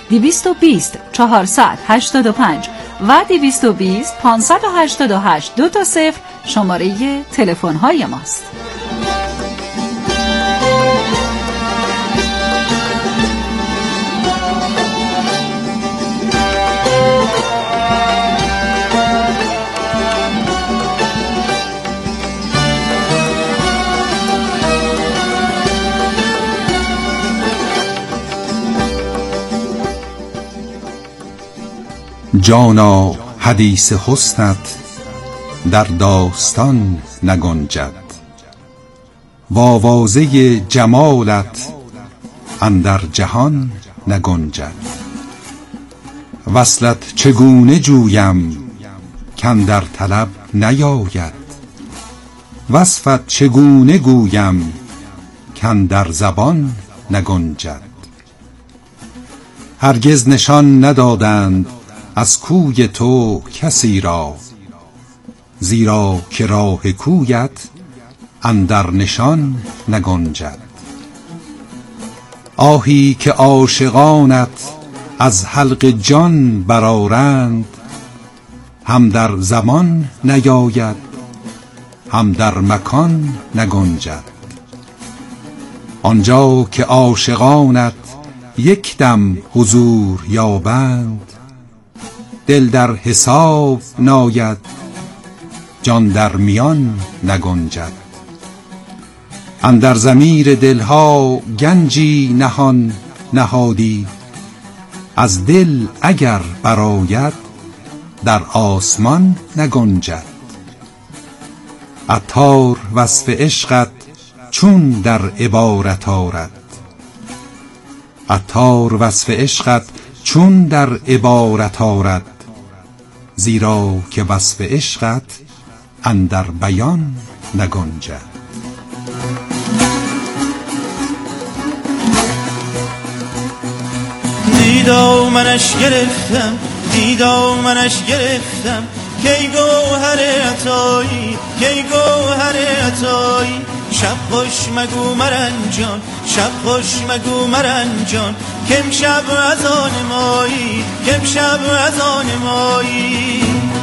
220 485 و 220 588 20 شماره تلفن های ماست. جانا حدیث حسنت در داستان نگنجد، و آوازه جمالت اندر جهان نگنجد. وصلت چگونه جویم کاندر طلب نیاید، وصفت چگونه گویم کاندر زبان نگنجد. هرگز نشان ندادند از کوی تو کسی را، زیرا که راه کویت اندر نشان نگنجد. آهی که عاشقانت از حلق جان برآرند، هم در زمان نیاید هم در مکان نگنجد. آنجا که عاشقانت یک دم حضور یابند، دل در حساب ناید جان در میان نگنجد. اندر ضمیر دلها گنجی نهان نهادی، از دل اگر برآید در آسمان نگنجد. عطار وصف عشقت چون در عبارت آرد، عطار وصف عشقت چون در عبارت آرد، زیرا که وصف عشقت اندر بیان نگنجد. دیدامنش گرفتم، دیدامنش گرفتم، کی گوهر عطایی، کی گوهر عطایی. شب خوش مگو مرنجان، شب خوش مگو مرنجان، کم شب از آن مایی، کم شب از آن مایی.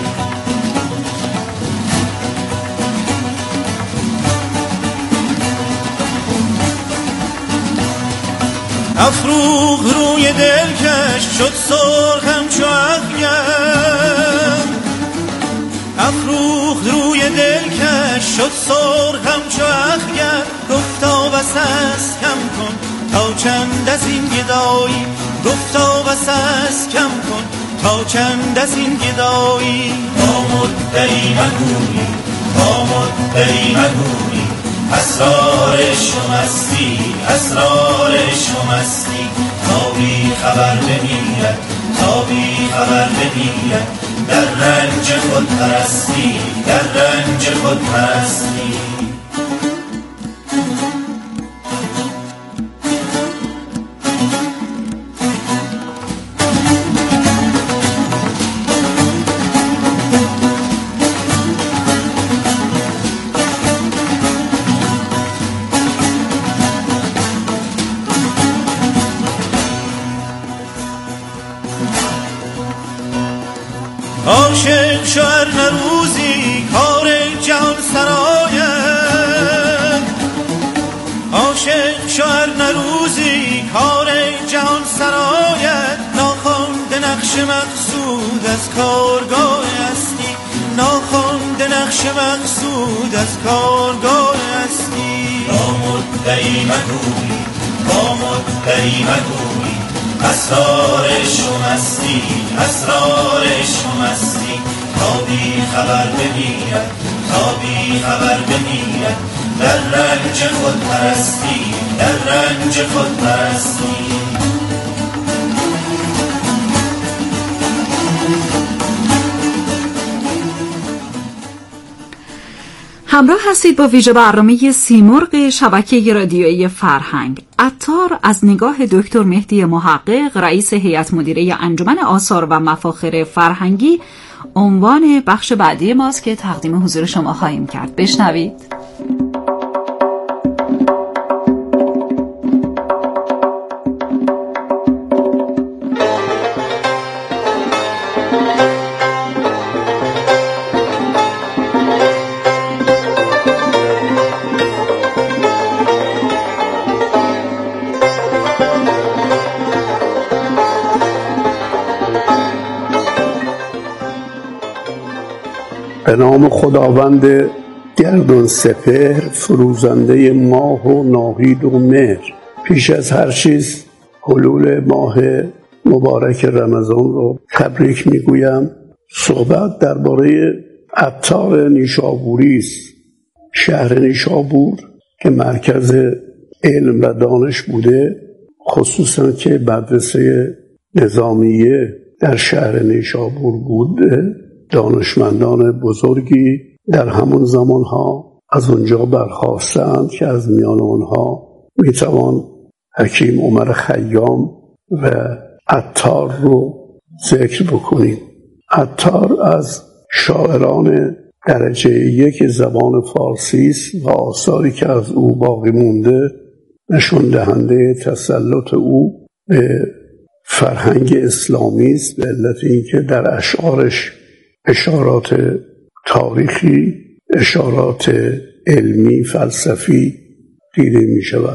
افروخ روی دلکش شد سرخم چو اخگر، افروخ روی دلکش شد سرخم چو اخگر. گفتا بس است کم کن تا چند از این گدایی، گفتا بس است کم کن تا چند از این گدایی. با مدعی مگویی، با مدعی مگویی، اسرار شمستی، اسرار شمستی. تا بی خبر بمیرد، تا بی خبر بمیرد، در رنج خود پرستی، در رنج خود پرستی. عاشق شوهر نروزی کار جهان سراید، عاشق شوهر نروزی کار جهان سراید. ناخوانده نقش مقصود از کارگاه هستی، ناخوانده نقش مقصود از کارگاه هستی. با مدعی مگویی، با مدعی مگویی، اسرار شمستی، اسرار شمستی. تا بی خبر بمیرد، تا بی خبر بمیرد، در رنج خود پرستی، در رنج خود پرستی. همراه هستید با ویژه برنامه سیمرغ شبکه رادیویی فرهنگ. عطار از نگاه دکتر مهدی محقق، رئیس هیئت مدیره انجمن آثار و مفاخر فرهنگی، عنوان بخش بعدی ماست که تقدیم حضور شما خواهیم کرد. بشنوید. به نام خداوند گردون سپهر، فروزنده ماه و ناهید و مهر. پیش از هر چیز حلول ماه مبارک رمضان رو تبریک میگویم. صحبت درباره عطار نیشابوری است. شهر نیشابور که مرکز علم و دانش بوده، خصوصا که مدرسه نظامیه در شهر نیشابور بوده، دانشمندان بزرگی در همون زمانها از اونجا برخاستند که از میان آنها میتوان حکیم عمر خیام و عطار رو ذکر بکنیم. عطار از شاعران درجه 1 زبان فارسی است و آثاری که از او باقی مونده نشون دهنده تسلط او به فرهنگ اسلامی است، به علت اینکه در اشعارش اشارات تاریخی، اشارات علمی، فلسفی دیده می شود.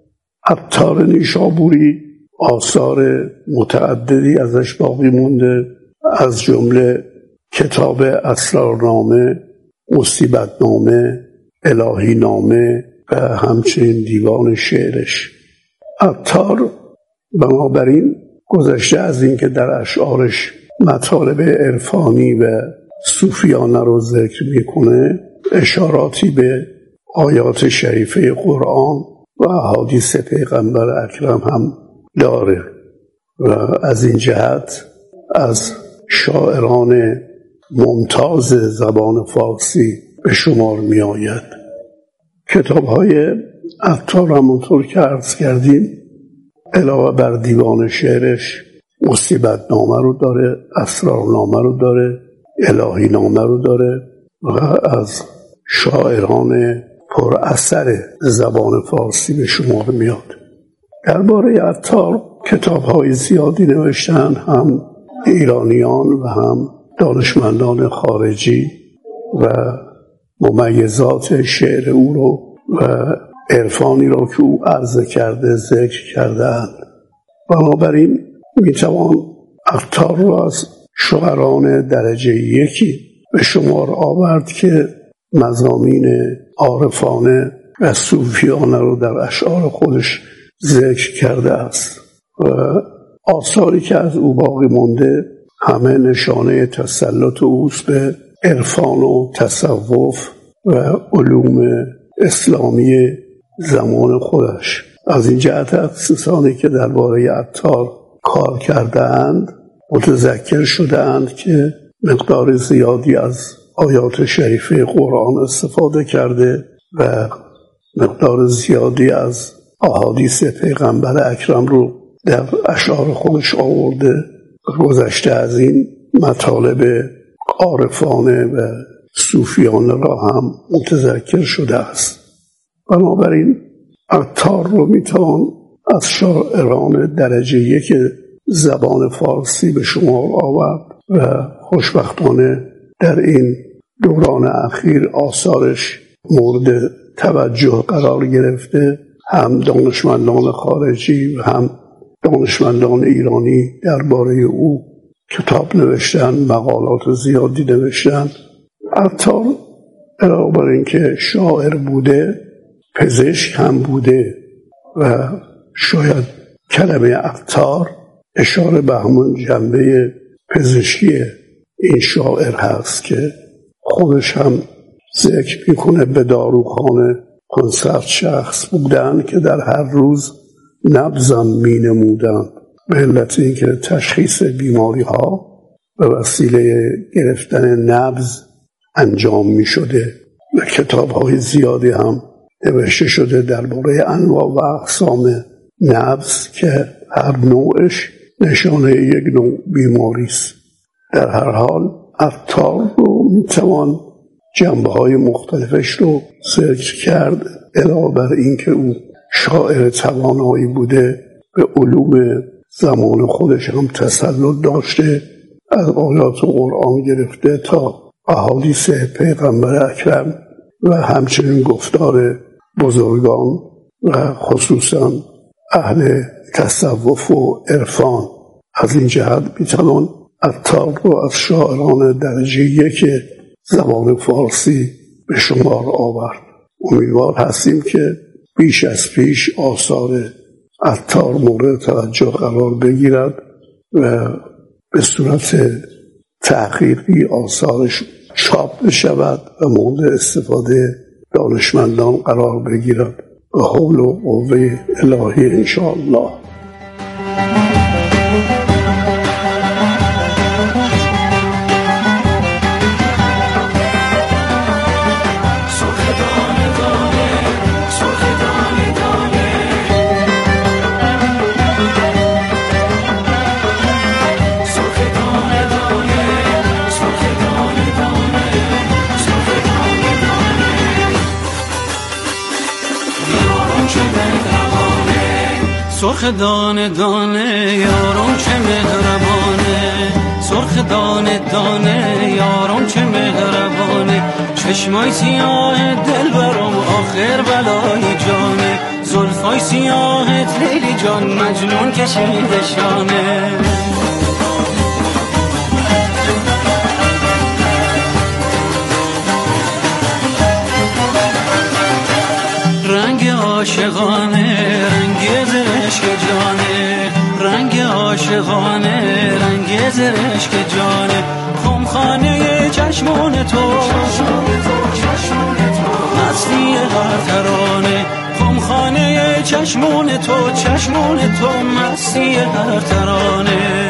عطار نیشابوری آثار متعددی ازش باقی مونده، از جمله کتاب اسرارنامه، مصیبتنامه، الهی نامه و همچنین دیوان شعرش. عطار بنابراین گذشته از اینکه در اشعارش مطالب عرفانی و صوفیانه رو ذکر میکنه، اشاراتی به آیات شریفه قرآن و احادیث پیغمبر اکرم هم داره و از این جهت از شاعران ممتاز زبان فارسی به شمار می آید. کتاب‌های عطار همونطور که عرض کردیم علاوه بر دیوان شعرش مصیبتنامه رو داره، اسرارنامه رو داره، الهی نامه رو داره و از شاعران پر اثر زبان فارسی به شمار میاد. درباره عطار کتاب‌های زیادی نوشتن، هم ایرانیان و هم دانشمندان خارجی، و ممیزات شعر او رو و عرفانی رو که او عرضه کرده ذکر کردند. بنابراین میتوان عطار رو از شاعران درجه 1 به شمار آورد که مضامین عارفانه و صوفیانه رو در اشعار خودش ذکر کرده است و آثاری که از او باقی مونده همه نشانه تسلط اوست به عرفان و تصوف و علوم اسلامی زمان خودش. از این جهت افسوسانی که درباره عطار کار کردند متذکر شدند که مقدار زیادی از آیات شریفه قرآن استفاده کرده و مقدار زیادی از احادیث پیغمبر اکرم رو در اشعار خودش آورده. گذشته از این مطالب عارفانه و صوفیانه را هم متذکر شده است. بنابراین عطار رو میتوان از شاعران درجه 1 زبان فارسی به شمار آورد و خوشبختانه در این دوران اخیر آثارش مورد توجه قرار گرفته. هم دانشمندان خارجی و هم دانشمندان ایرانی درباره او کتاب نوشتن، مقالات زیادی نوشتن. عطار علاوه بر اینکه شاعر بوده، پزشک هم بوده و شاید کلمه عطار اشاره به همون جنبه پزشکی این شاعر هست که خودش هم ذکر میکنه به داروخانه 500 شخص بودن که در هر روز نبضم می نمودن، به علت اینکه تشخیص بیماری ها به وسیله گرفتن نبض انجام می شده و کتاب های زیادی هم نوشته شده درباره انواع و اقسام نبض که هر نوعش نشانه یک نوع بیماری است. در هر حال عطار رو میتوان جنبه های مختلفش رو ذکر کرد. علاوه بر این که او شاعر توانایی بوده، به علوم زمان خودش هم تسلط داشته، از آیات قرآن گرفته تا احادیث پیغمبر اکرم و همچنین گفتار بزرگان و خصوصا اهل تصوف و عرفان. از این جهت میتوان عطار رو از شاعران درجه 1 زبان فارسی به شمار آورد. امیدوار هستیم که بیش از پیش آثار عطار مورد توجه قرار بگیرد و به صورت تحقیقی آثارش چاپ بشود و مورد استفاده دانشمندان قرار بگیرد به حول و قوه الهی انشاءالله. سرخ دانه دانه یارم چه مهربانه، سرخ دانه دانه یارم چه مهربانه، چشمای سیاه دل برام آخر بلای جانه، زلفای سیاهت لیلی جان مجنون کشیده شانه. رنگ عاشقانه رنگ زرشک جانه، رنگ عاشقانه رنگ زرشک جانه، خمخانه چشمون تو مستی هر ترانه، خمخانه چشمون تو مستی هر ترانه.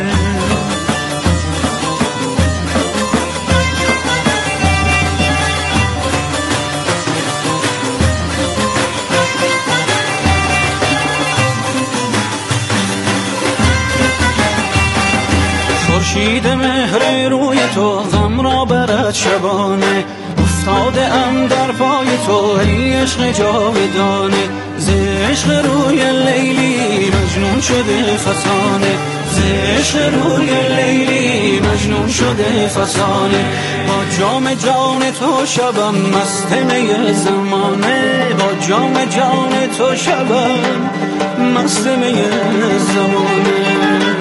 خورشید مهر روی تو غم را برد شبانه، افتاده ام در پای تو ای عشق جاودانه، ز عشق روی لیلی مجنون شده فسانه، ز عشق روی لیلی مجنون شده فسانه، با جام جان تو شبم مست می زمانه، با جام جان تو شبم مست می زمانه.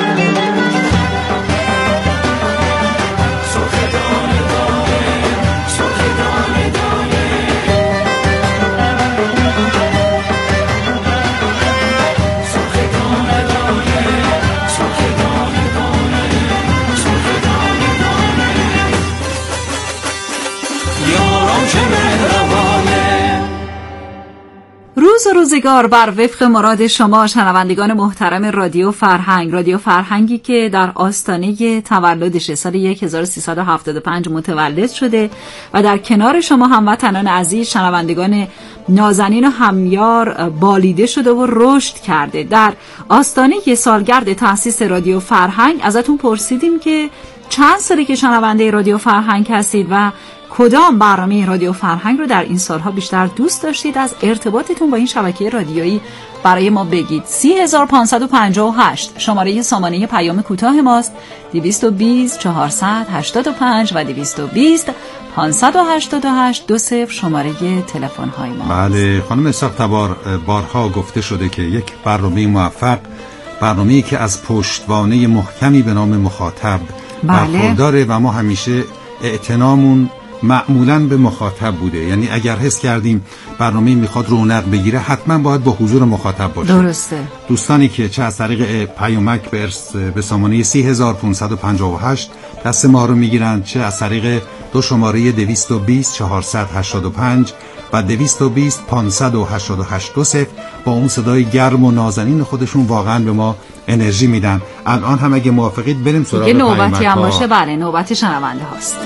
روز و روزگار بر وفق مراد شما شنوندگان محترم رادیو فرهنگ، رادیو فرهنگی که در آستانه تولدش سال 1375 متولد شده و در کنار شما هموطنان عزیز شنوندگان نازنین و همیار بالیده شده و رشد کرده. در آستانه سالگرد تأسیس رادیو فرهنگ ازتون پرسیدیم که چند ساله که شنونده رادیو فرهنگ هستید و کدام برنامه رادیو فرهنگ رو در این سالها بیشتر دوست داشتید. از ارتباطتون با این شبکه رادیویی برای ما بگید. 30558 شماره سامانه پیام کوتاه ماست، 220 485 و 220 588 20 شماره تلفن های ما. بله خانم اسحاق تبار، بارها گفته شده که یک برنامه موفق برنامه‌ای که از پشتوانه محکمی به نام مخاطب برخورداره و ما همیشه اعتنامون معمولاً به مخاطب بوده. یعنی اگر حس کردیم برنامه میخواد رونق بگیره حتما باید با حضور مخاطب باشه. درسته. دوستانی که چه از طریق پیامک به سامانه 3558 دست ما رو میگیرن، چه از طریق دو شماره 220 485 و 220 588 20 با اون صدای گرم و نازنین خودشون واقعا به ما انرژی میدن. الان هم اگه موافقید بریم سراغ پیامک. نوبتی هم باشه. بله نوبت شنونده هاست.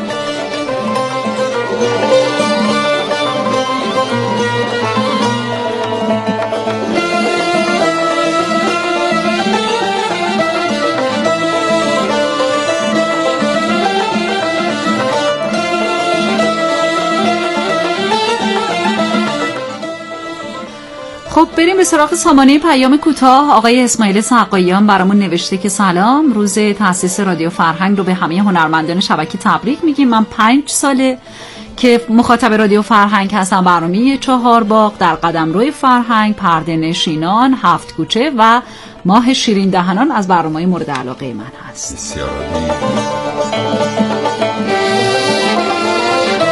خب بریم به سراغ سامانه پیام کوتاه. آقای اسماعیل سقاییان برامون نوشته که سلام، روز تأسیس رادیو فرهنگ رو به همه هنرمندان شبکه تبریک میگیم. من 5 ساله که مخاطب رادیو فرهنگ هستم. برنامه 4 باغ، در قدمروی فرهنگ، پرده نشینان، 7 کوچه و ماه شیرین دهنان از برنامه‌های مورد علاقه من هست. بسیار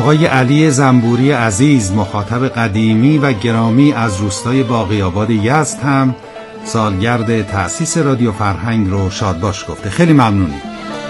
آقای علی زنبوری عزیز، مخاطب قدیمی و گرامی از روستای باقی‌آباد یزد، هم سالگرد تأسیس رادیو فرهنگ رو شادباش گفته. خیلی ممنونیم.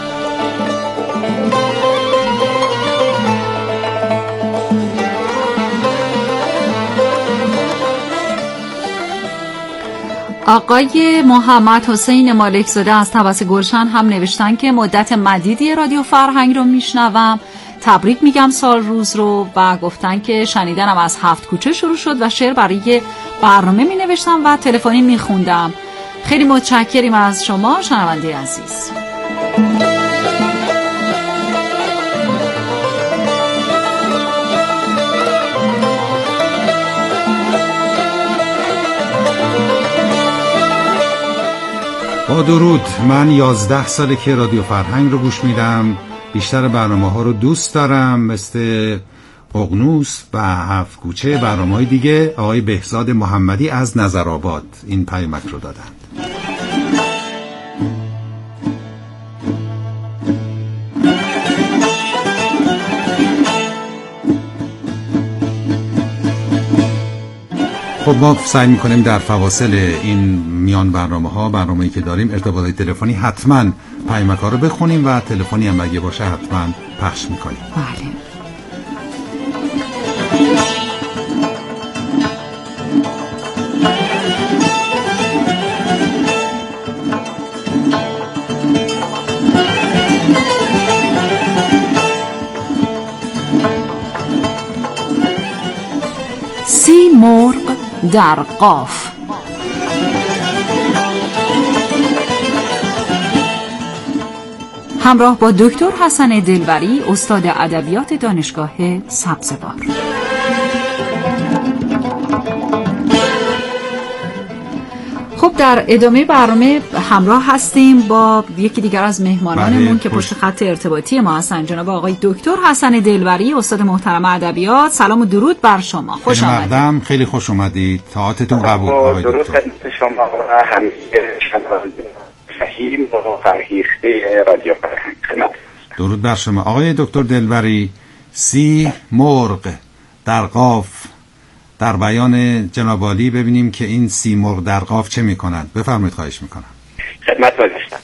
آقای محمد حسین مالکزاده از طبس گلشن هم نوشتن که مدت مدیدی رادیو فرهنگ رو میشنوم، تبریک میگم سال روز رو، و گفتن که شنیدنم از 7 کوچه شروع شد و شعر برای برنامه می نوشتم و تلفنی می خوندم. خیلی متشکریم از شما شنونده عزیز. با درود. من 11 ساله که رادیو فرهنگ رو گوش میدم. بیشتر برنامه ها رو دوست دارم، مثل ققنوس و 7 کوچه، برنامه های دیگه. آقای بهزاد محمدی از نظرآباد این پیامک رو دادند. خب ما سعی میکنیم در فواصل این میان برنامه‌ای که داریم، ارتباطی تلفنی حتما پیامک‌ها رو بخونیم و تلفنی هم اگه باشه حتما پخش میکنیم. بله. سیمرغ در قاف. همراه با دکتر حسن دلبری، استاد ادبیات دانشگاه سبزوار. خب در ادامه برنامه همراه هستیم با یکی دیگر از مهمانانمون که پشت خط ارتباطی ما هستن، جناب آقای دکتر حسن دلبری، استاد محترم ادبیات. سلام و درود بر شما. خوش آمدید. خیلی خوش اومدید. طاعتتون قبول. آقای درود خدمت شما و همه شنوندگان فهیم و فرهیخته رادیو فرهنگ. درود بر شما. آقای دکتر دلبری، سیمرغ در قاف، در بیان جناب عالی ببینیم که این سیمرغ در قاف چه میکنند. بفرمایید، خواهش میکنم. خدمت داشتم.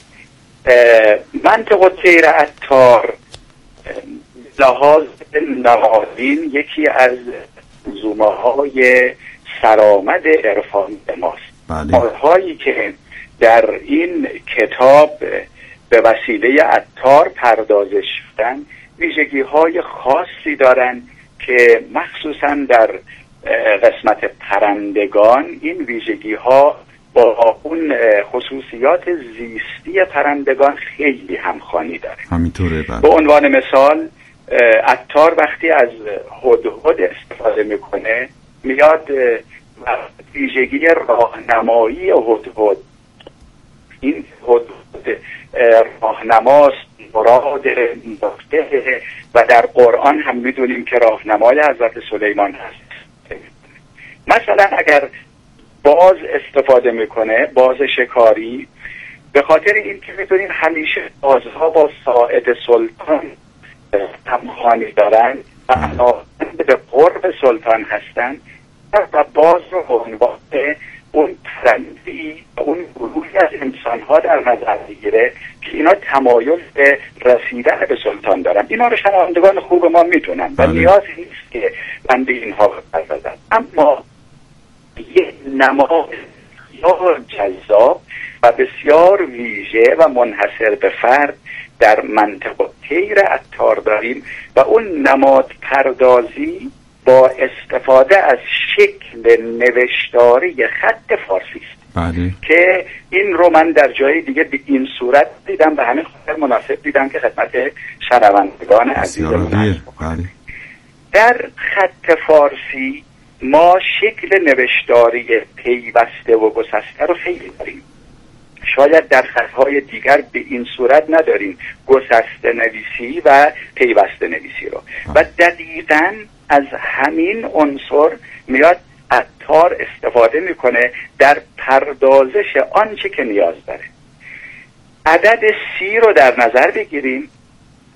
منطق سیر عطار لحاظ نوازین یکی از منظومه‌های سرآمد عرفان ماست. هایی که در این کتاب به وسیله عطار پردازش شدن ویژگی‌های خاصی دارن که مخصوصاً در قسمت پرندگان این ویژگی‌ها با اون خصوصیات زیستی پرندگان خیلی همخوانی داره. همینطوره. به عنوان مثال عطار وقتی از هدهد استفاده میکنه میاد ویژگی راهنمایی هدهد، این هدهد راهنماست، مراد نقطه، و در قرآن هم میدونیم که راهنمای حضرت سلیمان هست. مثلا اگر باز استفاده میکنه، باز شکاری، به خاطر این که میدونیم همیشه بازها با ساعد سلطان همخوانی دارن و علاقمند به قرب سلطان هستن و باز رو به عنوان اون پرنده‌ای، اون گروهی از انسان‌ها در نظر بگیره که اینا تمایل به رسیدن به سلطان دارن. اینا رو شنوندگان خوب ما میدونن و نیازی نیست که بنده اینها بپردازم. اما یه نماد بسیار جذاب و بسیار ویژه و منحصر به فرد در منطق طیر عطار داریم و اون نماد پردازی با استفاده از شکل نوشتاری خط فارسی است. بله. که این رو من در جای دیگه به این صورت دیدم و همین خاطر مناسب دیدم که خدمت شنوندگان عزیزمون عرض بکنم. در خط فارسی ما شکل نوشتاری پیوسته و گسسته رو خیلی داریم. شاید در خطهای دیگر به این صورت نداریم، گسسته نویسی و پیوسته نویسی رو. و دقیقاً از همین عنصر میاد عطار استفاده میکنه در پردازش آنچه که نیاز داره. عدد 30 رو در نظر بگیریم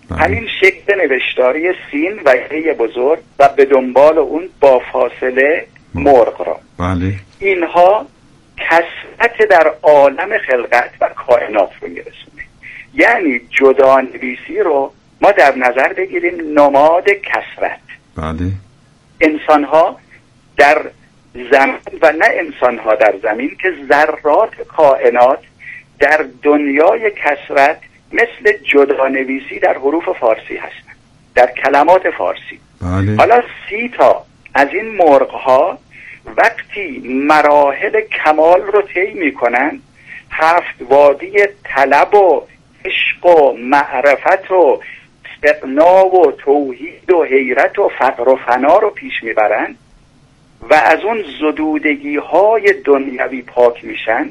همین شکل نوشتاری سین و ی بزرگ و به دنبال اون با فاصله مرغ را. بله. اینها کثرت در عالم خلقت و کائنات رو میرسونه. یعنی جدانویسی رو ما در نظر بگیریم نماد کثرت. بله. انسانها در زمین و نه انسانها در زمین که ذرات کائنات در دنیای کثرت مثل جدانویسی در حروف فارسی هستند، در کلمات فارسی. بله. حالا 30 تا از این مرغ‌ها وقتی مراحل کمال رو طی می‌کنن، 7 وادی طلب و عشق و معرفت و استغنا و توحید و حیرت و فقر و فنا رو پیش میبرن و از اون زدودگی‌های دنیوی پاک میشن،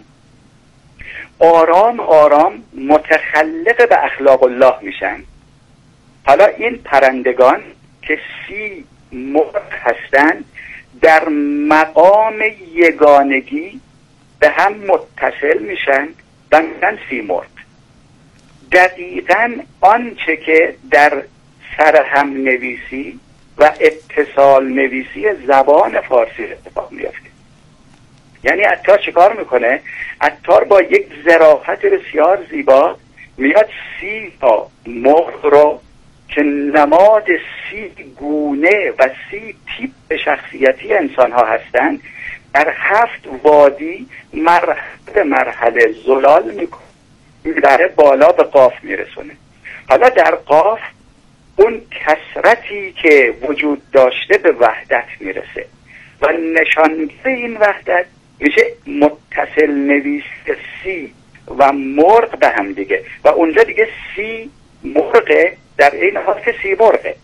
آرام آرام متخلق به اخلاق الله میشن. حالا این پرندگان که 30 مرغ هستند در مقام یگانگی به هم متصل میشن و میشن 30 مرغ. دقیقاً آنچه که در سرهم نویسی و اتصال نویسی زبان فارسی اتفاق میفته. یعنی عطار چیکار میکنه؟ عطار با یک ظرافت بسیار زیبا میاد 30 تا مرغ رو که نماد 30 گونه و 30 تیپ شخصیتی انسان ها هستند در 7 وادی مرحله زلال میکنه، میبره بالا به قاف میرسونه. حالا در قاف اون کثرتی که وجود داشته به وحدت میرسه و نشانگر این وحدت میشه متصل نویس 30 و مرغ به هم دیگه و اونجا دیگه 30 مرغه در این حال که 30 مرغه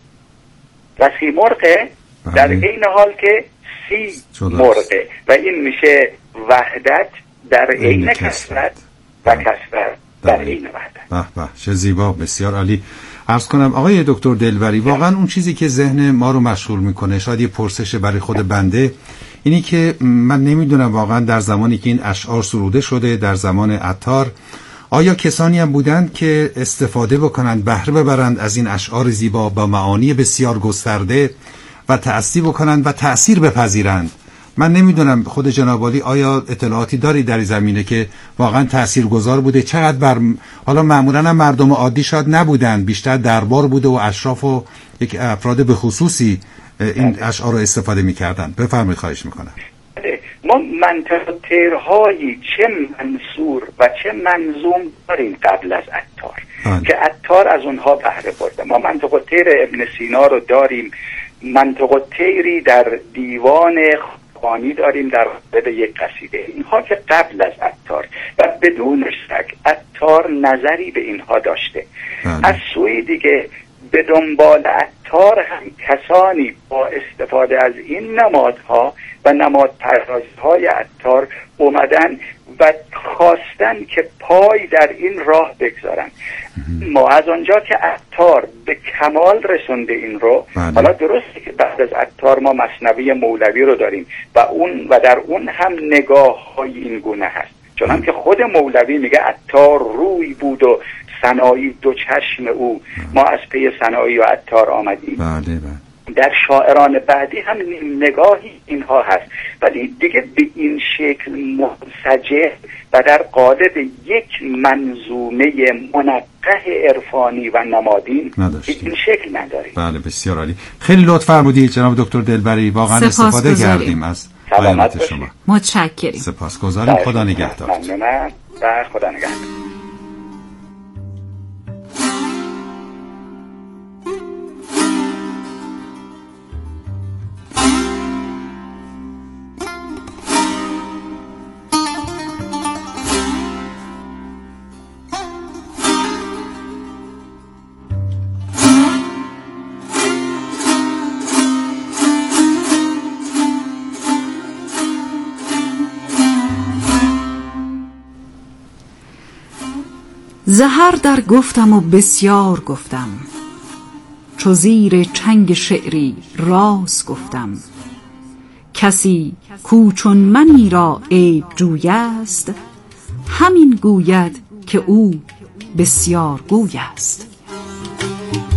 و 30 مرغه در این حال که 30 مرغه و این میشه وحدت در عین کثرت و کثرت در عین وحدت. به به چه زیبا، بسیار عالی. عرض کنم آقای دکتر دلبری، واقعا اون چیزی که ذهن ما رو مشغول میکنه، شاید یه پرسش برای خود بنده، اینی که من نمیدونم واقعا در زمانی که این اشعار سروده شده در زمان عطار، آیا کسانی هم بودند که استفاده بکنند، بهره ببرند از این اشعار زیبا با معانی بسیار گسترده و تأثیر بکنند و تأثیر بپذیرند؟ من نمیدونم خود جناب عالی آیا اطلاعاتی داری در این زمینه که واقعا تاثیرگذار بوده؟ چقدر بر حالا معمولا هم مردم عادی شاید نبودن، بیشتر دربار بوده و اشراف و یک افراد به خصوصی این اشعار رو استفاده می‌کردن. بفرمایید، خواهش می‌کنم. ما منطق تیرهایی چه منصور و چه منظوم داریم قبل از عطار که عطار از اونها بهره برده. ما منطق تیر ابن سینا رو داریم، منطق تیری در دیوان خانی داریم در مورد یک قصیده. اینها که قبل از عطار و بدون شک عطار نظری به اینها داشته. از سوی دیگه به دنبال عطار هم کسانی با استفاده از این نمادها و نمادپردازی‌های عطار اومدن و خواستن که پای در این راه بگذارن. ما از آنجا که عطار به کمال رسونده این رو، حالا درسته که بعد از عطار ما مثنوی مولوی رو داریم و در اون هم نگاه‌های این گونه هست، چون که خود مولوی میگه عطار روی بود و سنایی دو چشم او، ما از پی سنایی و عطار آمدیم. در شاعران بعدی هم نگاهی اینها هست، ولی دیگه به این شکل منسجم و در قالب یک منظومه منقح عرفانی و نمادین این شکل نداریم. بله، بسیار عالی. خیلی لطف فرمودید جناب دکتر دلبری، واقعا استفاده کردیم از بیانات شما. متشکرم. سپاسگزاریم. خدا نگهدار. ممنونم و خدا نگهدار. زهر در گفتم و بسیار گفتم، چو زیر چنگ شعری راز گفتم. کسی کو چون منی را عیب جوی است، همین گوید که او بسیار گوی است.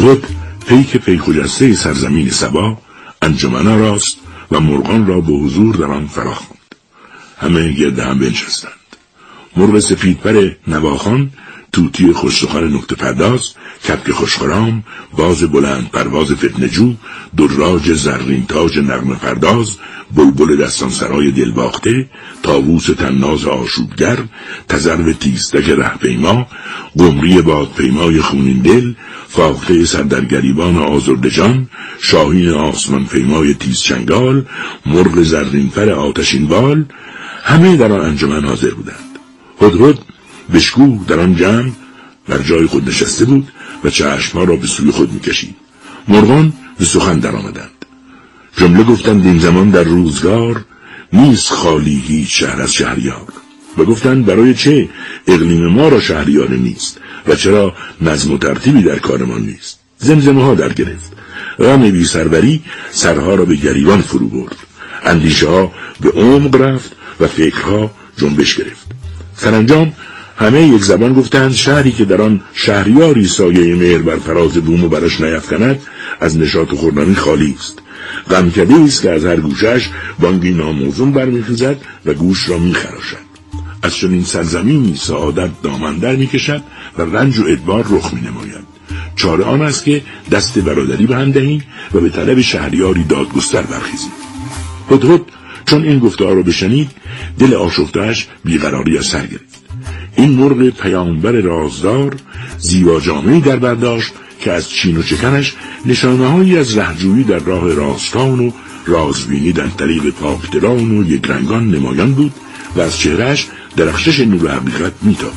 هدهد پیک خجسته سرزمین سبا انجمن راست و مرغان را به حضور در آن فرا خواند. همه گرد هم بنشستند. مرغ سفیدپر نواخوان، طوطی خوش‌سخن نکته پرداز، کبک خوشخرام، باز بلند پرواز فتنه‌جو، دراج زرین تاج نغمه پرداز، بلبل دستان سرای دلباخته، طاووس طناز آشوبگر، تذرو تیزتک رهپیما، قمری بادپیمای خونین دل، فاخته سردرگریبان آزردجان، شاهین آسمان پیمای تیزچنگال، مرغ زرین‌پر آتشین بال، همه در آن انجمن حاضر بودند. هدهد بشکوه در آن جمع بر جای خود نشسته بود و چشمها را به سوی خود می‌کشید. مرغان به سخن در آمدند. جمله گفتند این زمان در روزگار نیست خالی هیچ شهر از شهریار. و گفتند برای چه اقلیم ما را شهریار نیست و چرا نظم و ترتیبی در کارمان نیست. زمزمه ها در گرفت. غم بی سروری سرها را به گریبان فرو برد. اندیشه ها به عمق رفت و فکرها جنبش گرفت. سرانجام همه یک زبان گفتند شهری که در آن شهریاری سایه مهر بر فراز بوم و برش نیفکند از نشاط و خرمی خالی است. غمکده است که از هر گوشش بانگی ناموزون برمیخیزد و گوش را میخراشد. از چنین سرزمینی سعادت دامن در میکشد و رنج و ادبار رخ مینماید. چاره آن است که دست برادری به هم دهیم و به طلب شهریاری دادگستر برخیزیم. هدهد چون این گفته‌ها را بشنید دل آشفته‌اش بیقراری از سر گرفت. این مرغ پیامبر رازدار زیبا جامه‌ای در برداشت که از چین و چکنش نشانه‌هایی از رهجویی در راه راستان و رازبینی در طریق پاکدلان و یکرنگان نمایان بود و از چهرهش درخشش نور حقیقت میتابید.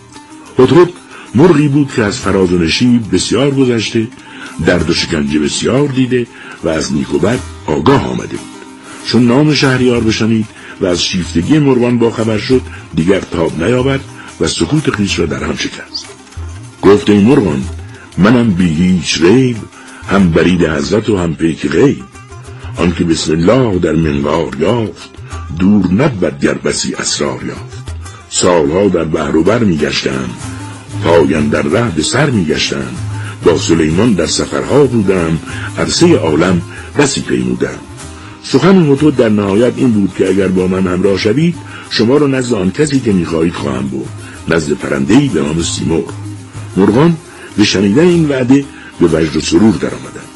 هدهد مرغی بود که از فراز و نشیب بسیار گذشته، درد و شکنجه بسیار دیده و از نیک و بد آگاه آمده بود. چون نام شهریار بشنید و از شیفتگی مرغان با خبر شد دیگر تاب نیاورد و سکوت خویش را در هم شکست. گفت ای مرغان منم بی هیچ ریب، هم برید حضرت و هم پیک غیب. آن که بسم الله در منقار یافت، دور نبود گر بسی اسرار یافت. سالها در بحر و بر می گشتم، پایم در ره به سر می گشتم. با سلیمان در سفرها بودم، عرصه عالم بسی پیمودم. سخن هدهد در نهایت این بود که اگر با من همراه شوید شما را نزد آن کسی که می‌خواهید خواهم برد، نزد پرنده‌ای به نام سیمرغ. مرغان به شنیدن این وعده به وجد و سرور درآمدند.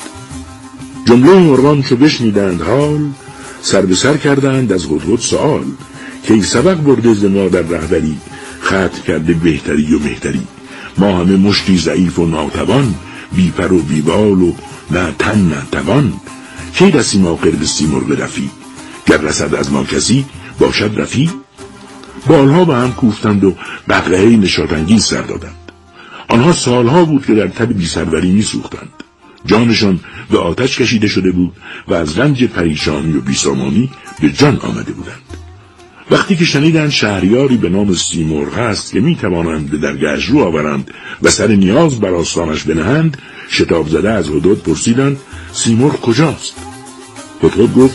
جمله مرغان چو بشنیدند حال، سر به سر کردند از هدهد سؤال که ای سبق برده ز ما در رهبری، ختم کرده بهتری و مهتری. ما همه مشتی ضعیف و ناتوان، بی پر و بی بال و نه تن نه توان. کی رسیم آخر به سیمرغ رفیع، گر رسد از ما کسی باشد رفیع. بالها به هم کوفتند و بقعه‌ای نشاط‌انگیز سر دادند. آنها سالها بود که در تب بی‌سروری می‌سوختند. جانشان به آتش کشیده شده بود و از رنج پریشانی و بیسامانی به جان آمده بودند. وقتی که شنیدند شهریاری به نام سیمرغ هست که می‌توانند به درگاهش رو آورند و سر نیاز بر آستانش بنهند، شتاب زده از هدهد پرسیدند سیمرغ کجاست؟ هدهد گفت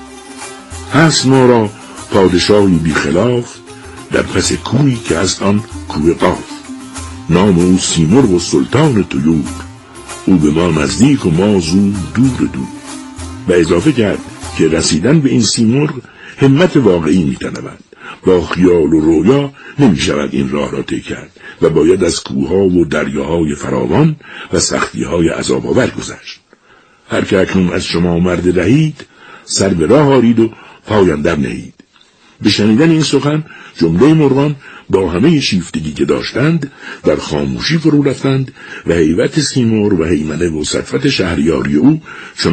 هست ما را پادشاهی بی خلاف، در پس کوهی که از آن کوه قاف. نام او سیمرغ و سلطان طیور، او به ما نزدیک و ما زو دور دور. و اضافه کرد که رسیدن به این سیمرغ همت واقعی می‌طلبد. با خیال و رویا نمی‌شود این راه را طی کرد و باید از کوه‌ها و دریاهای فراوان و سختی‌های عذاب‌آور گذشت. هر که اکنون از شما مرد رهید، سر به راه آرید و پایان در نهید. به شنیدن این سخن جمله مرغان با همه شیفتگی که داشتند در خاموشی فرو رفتند و هیبت سیمرغ و هیمنه و صفت شهریاری او